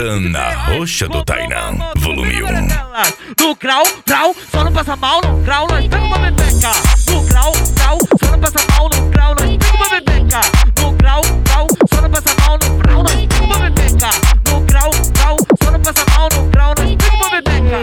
Montana Roxa do Tainã, volume 1. No grau, só não passa mal. No grau, nós pega uma bebeca. No grau, só não passa mal. No grau, nós pega uma bebeca. No grau, só não passa mal. No grau, nós pega uma bebeca. No grau, só não passa mal. No grau, nós pega uma bebeca.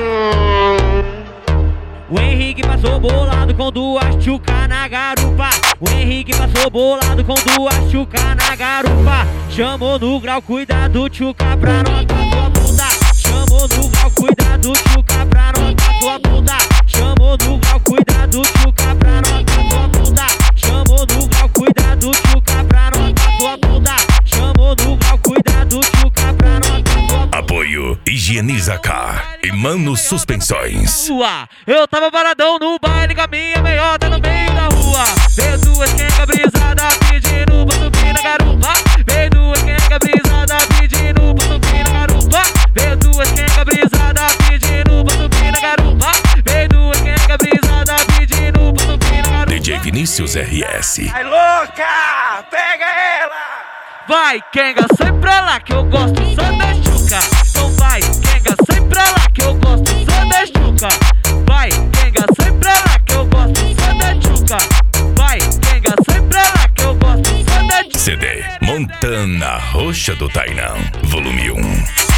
O Henrique passou bolado com duas tchuca na garupa. O Henrique passou bolado com duas tchuca na garupa. Chamou no grau, cuidado, tchuca pra notar tua bunda. Chamou no grau, cuidado, tchuca pra notar tua bunda. Chamou no grau, cuidado, tchuca pra notar tua bunda. Chamou no grau, cuidado, tchuca pra notar tua bunda. Chamou no grau, cuidado, tchuca pra notar tua bunda. Apoio Higieniza Car e Mano Suspensões. Eu tava paradão no baile com a minha meiota no meio da rua. Veio duas quenga brisada pedindo pra subir na garupa. Veio duas quenga brisada pedindo pra subir na garupa. Veio duas quenga brisada pedindo pra subir na garupa. Veio duas quenga brisada pedindo pra subir na garupa. DJ Vinícius RS. Ai louca, pega ela! Vai, quenga, sai pra lá que eu gosto só da chuca. Então vai, quenga, sai pra lá que eu gosto só da chuca. Vai, quenga, sai pra lá que eu gosto só da chuca. Vai, quenga, sai pra lá que eu gosto só da chuca. CD Montana Roxa do Tainã, volume 1.